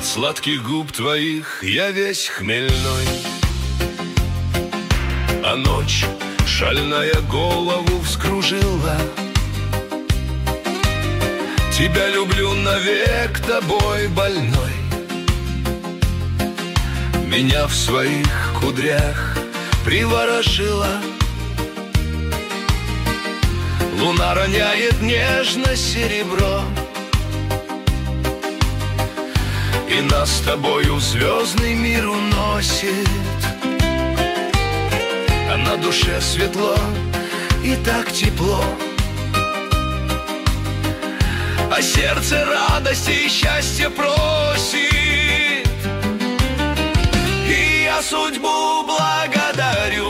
От сладких губ твоих я весь хмельной, а ночь шальная голову вскружила. Тебя люблю навек, тобой больной. Меня в своих кудрях приворожила. Луна роняет нежно серебро, и нас с тобою в звездный мир уносит. А на душе светло и так тепло, а сердце радости и счастья просит. И я судьбу благодарю,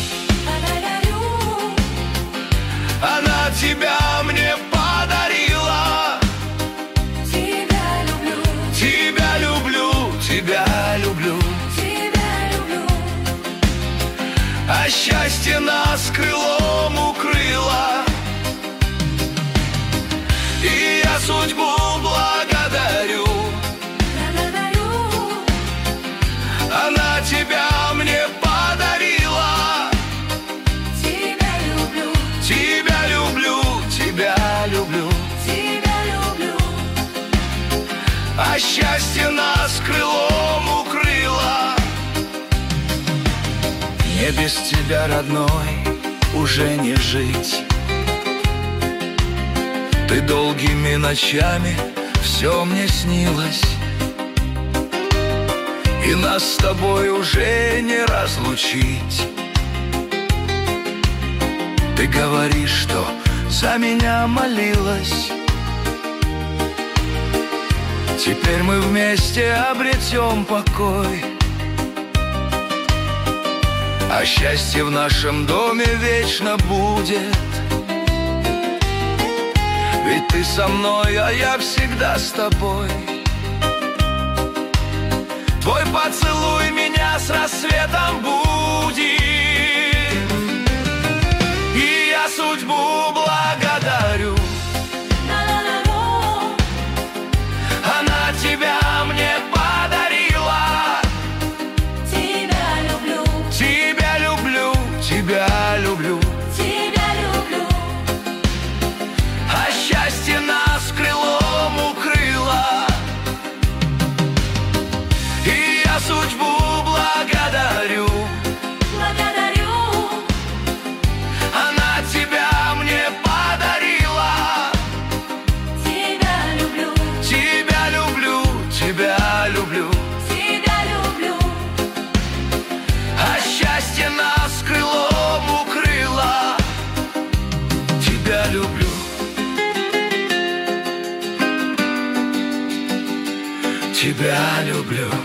она тебя мне подарила. Тебя люблю, Тебя люблю, тебя люблю, тебя люблю. а счастье нас крылом укрыло. И я судьбу благодарю, она тебя мне подарила. Тебя люблю, Тебя люблю, тебя люблю, тебя люблю. а счастье нас крылом укрыло. Мне без тебя, родной, уже не жить. Ты долгими ночами все мне снилось, и нас с тобой уже не разлучить. Ты говоришь, что за меня молилась. Теперь мы вместе обретем покой, а счастье в нашем доме вечно будет. Ведь ты со мной, а я всегда с тобой. Твой поцелуй меня с рассветом будет. И я судьбу благодарю, она тебя мне подарила. Тебя люблю, Тебя люблю, тебя люблю, тебя люблю. а счастье нас крылом укрыло. И я судьбу благодарю, она тебя мне подарила. Тебя люблю, Тебя люблю, тебя люблю, тебя люблю. а счастье нас крылом укрыло. Тебя люблю, тебя люблю.